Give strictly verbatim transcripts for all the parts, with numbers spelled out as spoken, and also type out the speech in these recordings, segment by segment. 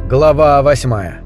Глава восьмая.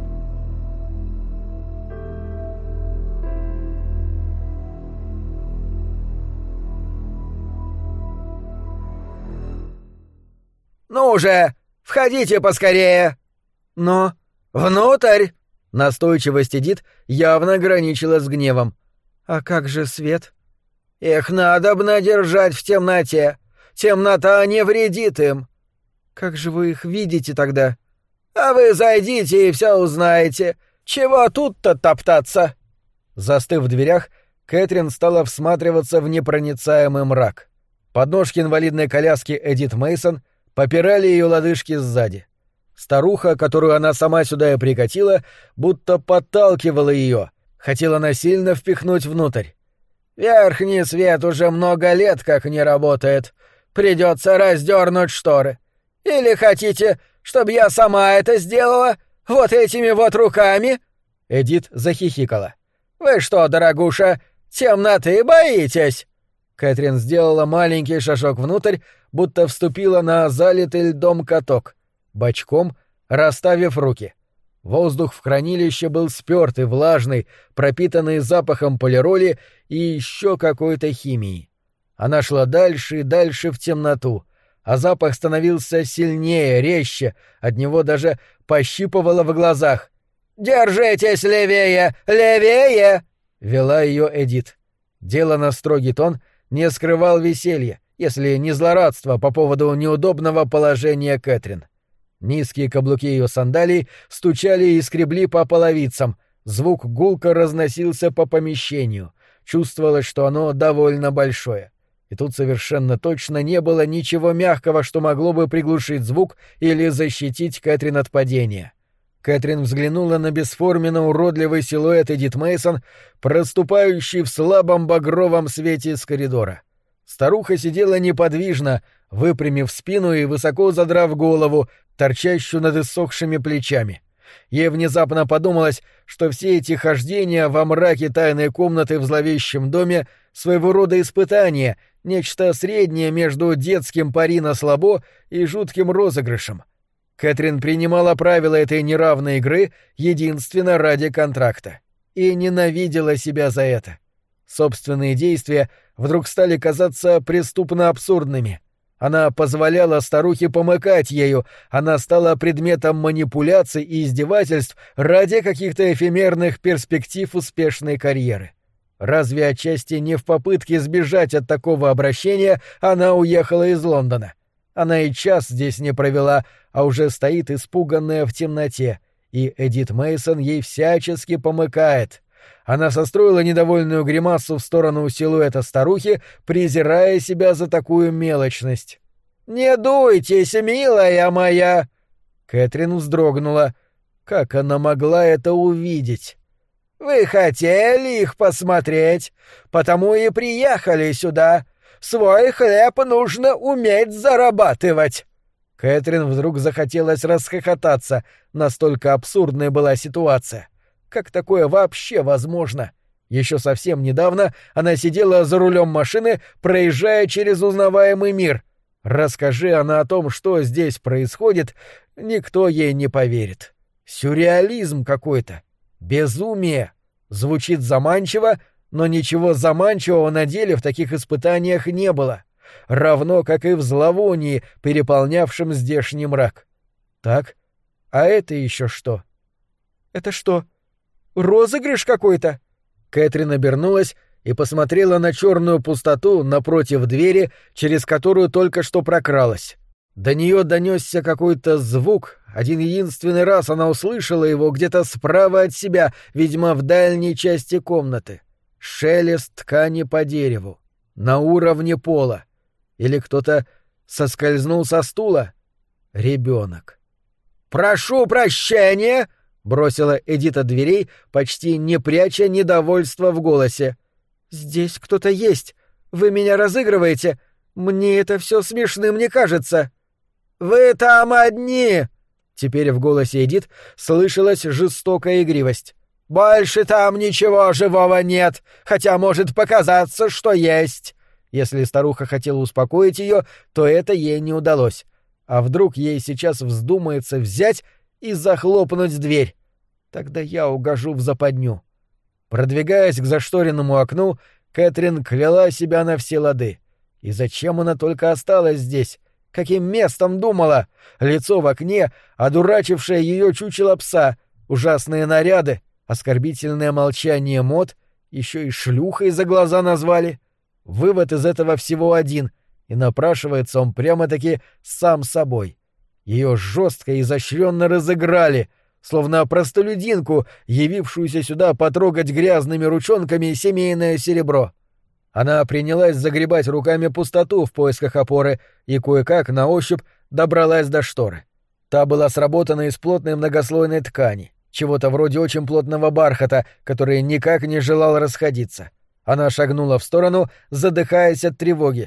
«Ну же, входите поскорее!» «Но...» «Внутрь!» Настойчивость Эдит явно граничила с гневом. «А как же свет?» «Их надобно держать в темноте. Темнота не вредит им». «Как же вы их видите тогда?» «А вы зайдите и все узнаете. Чего тут-то топтаться?» Застыв в дверях, Кэтрин стала всматриваться в непроницаемый мрак. Подножки инвалидной коляски Эдит Мейсон попирали ее лодыжки сзади. Старуха, которую она сама сюда и прикатила, будто подталкивала ее, хотела насильно впихнуть внутрь. «Верхний свет уже много лет как не работает. Придется раздернуть шторы. Или хотите, чтобы я сама это сделала? Вот этими вот руками?» Эдит захихикала. «Вы что, дорогуша, темноты боитесь?» Кэтрин сделала маленький шажок внутрь, будто вступила на залитый льдом каток, бочком расставив руки. Воздух в хранилище был спёртый, влажный, пропитанный запахом полироли и еще какой-то химии. Она шла дальше и дальше в темноту, а запах становился сильнее, резче, от него даже пощипывало в глазах. «Держитесь левее! Левее!» — вела ее Эдит. Делано строгий тон не скрывал веселья, если не злорадство по поводу неудобного положения Кэтрин. Низкие каблуки ее сандалий стучали и скребли по половицам, звук гулко разносился по помещению, чувствовалось, что оно довольно большое. И тут совершенно точно не было ничего мягкого, что могло бы приглушить звук или защитить Кэтрин от падения. Кэтрин взглянула на бесформенно уродливый силуэт Эдит Мейсон, проступающий в слабом багровом свете из коридора. Старуха сидела неподвижно, выпрямив спину и высоко задрав голову, торчащую над иссохшими плечами. Ей внезапно подумалось, что все эти хождения во мраке тайной комнаты в зловещем доме — своего рода испытание, нечто среднее между детским пари на слабо и жутким розыгрышем. Кэтрин принимала правила этой неравной игры единственно ради контракта и ненавидела себя за это. Собственные действия вдруг стали казаться преступно абсурдными. Она позволяла старухе помыкать ею, она стала предметом манипуляций и издевательств ради каких-то эфемерных перспектив успешной карьеры. Разве отчасти не в попытке сбежать от такого обращения она уехала из Лондона? Она и час здесь не провела, а уже стоит испуганная в темноте, и Эдит Мейсон ей всячески помыкает. Она состроила недовольную гримасу в сторону силуэта старухи, презирая себя за такую мелочность. «Не дуйтесь, милая моя!» Кэтрин вздрогнула. Как она могла это увидеть? «Вы хотели их посмотреть, потому и приехали сюда. Свой хлеб нужно уметь зарабатывать!» Кэтрин вдруг захотелось расхохотаться, настолько абсурдная была ситуация. Как такое вообще возможно? Еще совсем недавно она сидела за рулем машины, проезжая через узнаваемый мир. Расскажи она о том, что здесь происходит, никто ей не поверит. Сюрреализм какой-то. Безумие. Звучит заманчиво, но ничего заманчивого на деле в таких испытаниях не было. Равно как и в зловонии, переполнявшем здешний мрак. Так, а это еще что? Это что? Розыгрыш какой-то? Кэтрин обернулась и посмотрела на черную пустоту напротив двери, через которую только что прокралась. До нее донесся какой-то звук. Один единственный раз она услышала его где-то справа от себя, видимо, в дальней части комнаты. Шелест ткани по дереву. На уровне пола. Или кто-то соскользнул со стула? Ребенок. «Прошу прощения!» — бросила Эдит от дверей, почти не пряча недовольства в голосе. «Здесь кто-то есть. Вы меня разыгрываете. Мне это все смешным не кажется». «Вы там одни!» Теперь в голосе Эдит слышалась жестокая игривость. «Больше там ничего живого нет, хотя может показаться, что есть». Если старуха хотела успокоить ее, то это ей не удалось. А вдруг ей сейчас вздумается взять и захлопнуть дверь. Тогда я угожу в западню. Продвигаясь к зашторенному окну, Кэтрин кляла себя на все лады. И зачем она только осталась здесь? Каким местом думала? Лицо в окне, одурачившее ее чучело пса, ужасные наряды, оскорбительное молчание мод, еще и шлюхой за глаза назвали. Вывод из этого всего один, и напрашивается он прямо-таки сам собой. Ее жестко и изощренно разыграли, словно простолюдинку, явившуюся сюда потрогать грязными ручонками семейное серебро. Она принялась загребать руками пустоту в поисках опоры и кое-как на ощупь добралась до шторы. Та была сработана из плотной многослойной ткани, чего-то вроде очень плотного бархата, который никак не желал расходиться. Она шагнула в сторону, задыхаясь от тревоги.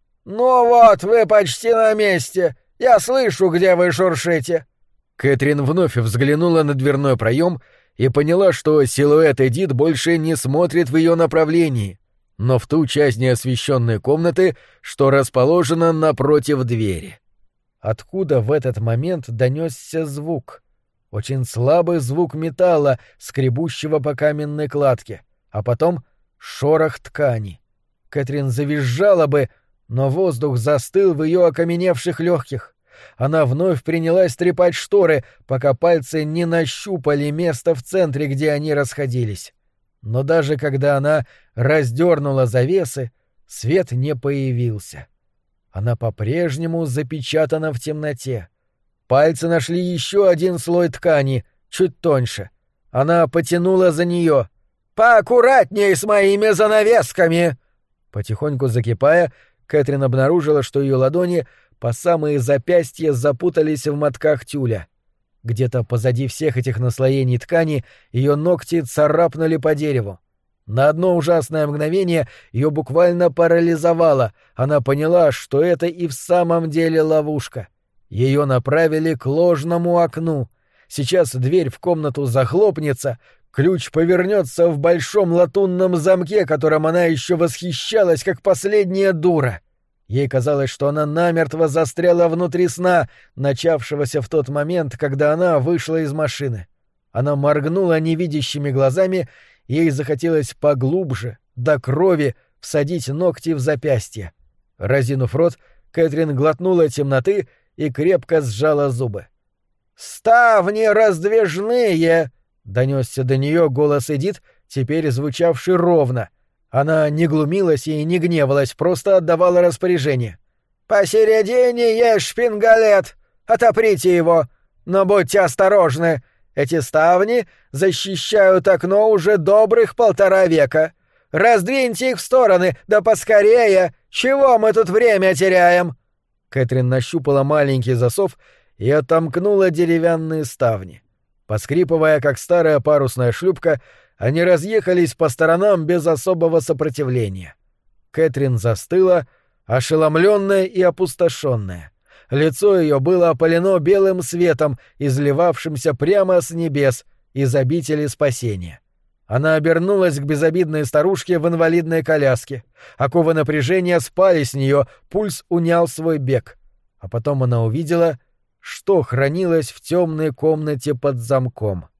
«Ну вот, вы почти на месте! Я слышу, где вы шуршите!» Кэтрин вновь взглянула на дверной проем и поняла, что силуэт Эдит больше не смотрит в ее направлении, но в ту часть неосвещенной комнаты, что расположена напротив двери. Откуда в этот момент донесся звук? Очень слабый звук металла, скребущего по каменной кладке, а потом шорох ткани. Кэтрин завизжала бы, но воздух застыл в ее окаменевших легких. Она вновь принялась трепать шторы, пока пальцы не нащупали место в центре, где они расходились. Но даже когда она раздернула завесы, свет не появился. Она по-прежнему запечатана в темноте. Пальцы нашли еще один слой ткани, чуть тоньше. Она потянула за нее. «Поаккуратней с моими занавесками!» Потихоньку закипая, Кэтрин обнаружила, что ее ладони по самые запястья запутались в мотках тюля. Где-то позади всех этих наслоений ткани ее ногти царапнули по дереву. На одно ужасное мгновение ее буквально парализовало. Она поняла, что это и в самом деле ловушка. Ее направили к ложному окну. Сейчас дверь в комнату захлопнется, ключ повернется в большом латунном замке, которым она еще восхищалась, как последняя дура. Ей казалось, что она намертво застряла внутри сна, начавшегося в тот момент, когда она вышла из машины. Она моргнула невидящими глазами, ей захотелось поглубже, до крови, всадить ногти в запястье. Разинув рот, Кэтрин глотнула темноты и крепко сжала зубы. «Ставни раздвижные!» — донесся до нее голос Эдит, теперь звучавший ровно. Она не глумилась и не гневалась, просто отдавала распоряжение. «Посередине есть шпингалет. Отоприте его. Но будьте осторожны. Эти ставни защищают окно уже добрых полтора века. Раздвиньте их в стороны, да поскорее. Чего мы тут время теряем?» Кэтрин нащупала маленький засов и отомкнула деревянные ставни. Поскрипывая, как старая парусная шлюпка, они разъехались по сторонам без особого сопротивления. Кэтрин застыла, ошеломленная и опустошенная. Лицо ее было опалено белым светом, изливавшимся прямо с небес, из обители спасения. Она обернулась к безобидной старушке в инвалидной коляске. Оковы напряжения спали с нее, пульс унял свой бег. А потом она увидела, что хранилось в темной комнате под замком.